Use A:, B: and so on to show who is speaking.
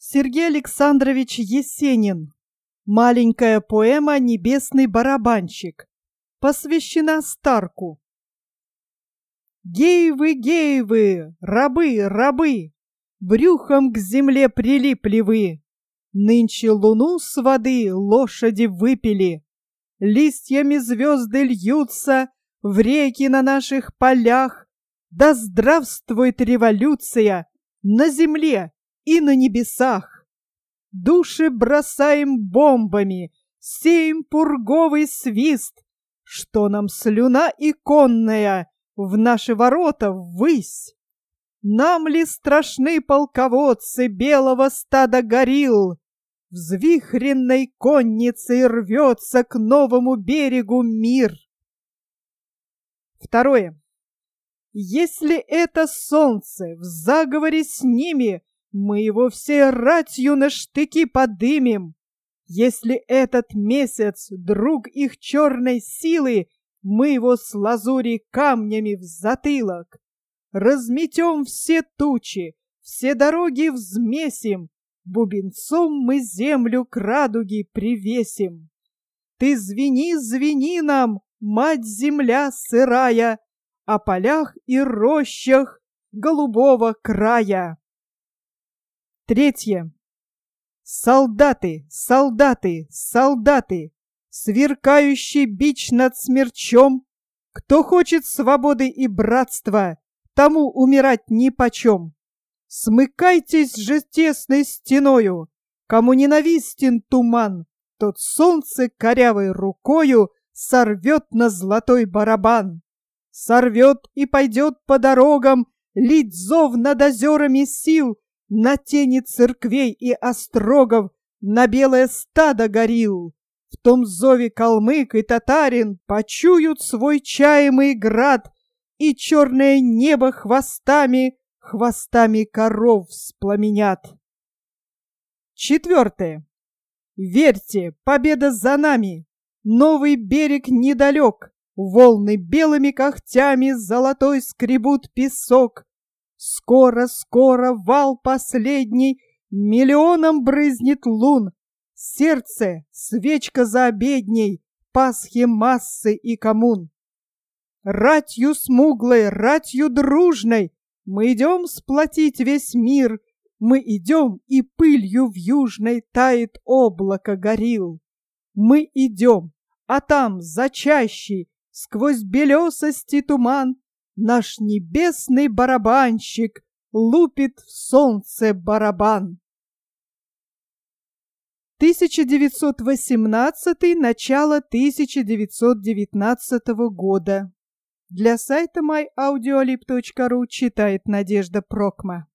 A: Сергей Александрович Есенин. Маленькая поэма «Небесный барабанщик» посвящена Старку. Геевы, геевы, рабы, рабы, брюхом к земле прилипли вы. Нынче луну с воды лошади выпили. Листьями звезды льются в реки на наших полях. Да здравствует революция на земле и на небесах! Души бросаем бомбами, сеем пурговый свист. Что нам слюна иконная в наши ворота ввысь? Нам ли страшны полководцы белого стада горилл? Взвихренной конницей рвется к новому берегу мир. Второе. Если это солнце в заговоре с ними, мы его всей ратью на штыки подымем. Если этот месяц друг их черной силы, мы его с лазури камнями в затылок. Разметем все тучи, все дороги взмесим, бубенцом мы землю к радуге привесим. Ты звени, звени нам, мать-земля сырая, о полях и рощах голубого края. Третье. Солдаты, солдаты, солдаты, сверкающий бич над смерчом, кто хочет свободы и братства, тому умирать нипочем. Смыкайтесь же тесной стеною, кому ненавистен туман, тот солнце корявой рукою сорвет на золотой барабан. Сорвет и пойдет по дорогам лить зов над озерами сил, на тени церквей и острогов, на белое стадо горилл. В том зове калмык и татарин почуют свой чаемый град, и черное небо хвостами, хвостами коров вспламенят. Четвертое. Верьте, победа за нами, новый берег недалек, волны белыми когтями золотой скребут песок. Скоро, скоро вал последний миллионом брызнет лун. Сердце, свечка за обедней, Пасхи массы и коммун. Ратью смуглой, ратью дружной мы идем сплотить весь мир. Мы идем, и пылью в южной тает облако горилл. Мы идем, а там, за чащей, сквозь белесости туман, наш небесный барабанщик лупит в солнце барабан. 1918 начало 1919 года. Для сайта myaudioLib.ru читает Надежда Прокма.